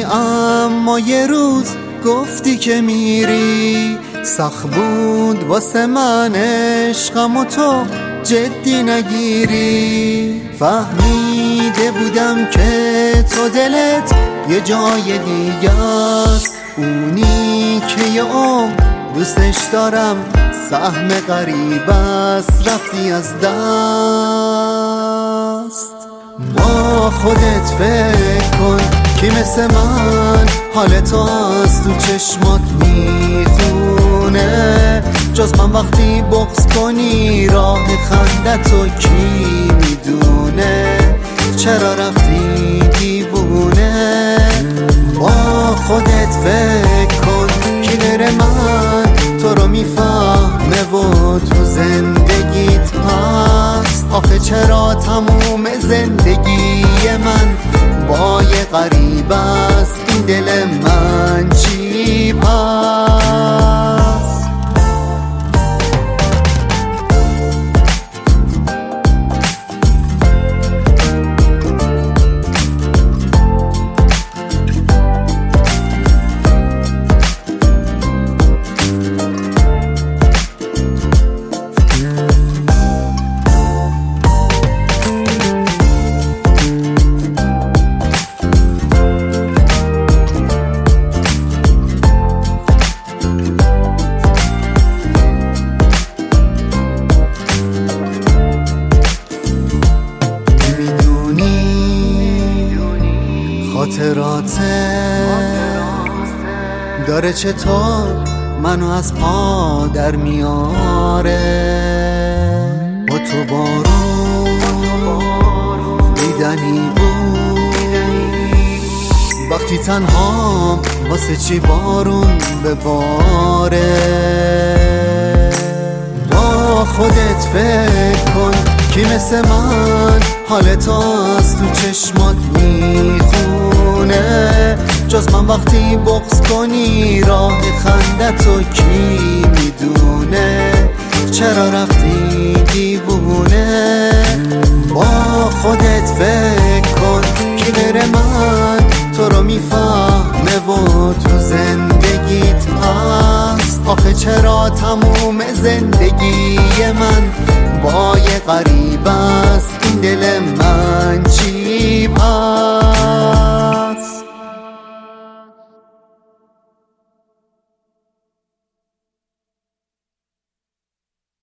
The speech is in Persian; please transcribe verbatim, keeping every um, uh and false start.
اما یه روز گفتی که میری. سخت بود واسه من عشقم و تو جدی نگیری. فهمیده بودم که تو دلت یه جای دیگه است، اونی که یه عمر دوستش دارم سهم غریب است رفتی از دست. با خودت فکر کن کی مثل من حال تو از تو چشمات میخونه. جز من وقتی بغض کنی راه خندتو کی میدونه. چرا رفتی دیوونه؟ با خودت فکر کن کی غیر من تو رو میفهمه و تو زندگیت هست. آخه چرا تموم زندگی من با یه غریب است، این دل من چی پس؟ خاطرات داره چطور منو از پا در میاره. با تو بارون دیدنی بود، وقتی تنها واسه چی بارون بباره. با خودت فکر کن کی مثل من حال تو از تو چشمات میخونه. جز من وقتی بغض کنی راه خندتو کی میدونه. چرا رفتی دیوونه؟ با خودت فکر کن کی غیر من تو رو میفهمه و تو زندگیت هست. آخه چرا تموم زندگی من با یه غریب است، این دل من